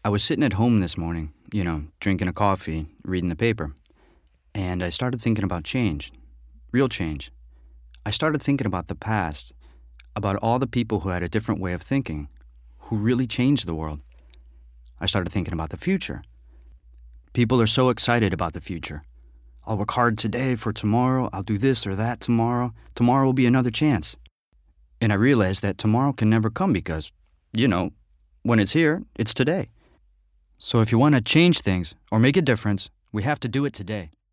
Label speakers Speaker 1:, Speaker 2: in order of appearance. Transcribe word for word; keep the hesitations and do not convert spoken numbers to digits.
Speaker 1: I was sitting at home this morning, you know, drinking a coffee, reading the paper, and I started thinking about change, real change. I started thinking about the past, about all the people who had a different way of thinking, who really changed the world. I started thinking about the future. People are so excited about the future. I'll work hard today for tomorrow. I'll do this or that tomorrow. Tomorrow will be another chance. And I realized that tomorrow can never come because, you know, when it's here, it's today. So if you want to change things or make a difference, we have to do it today.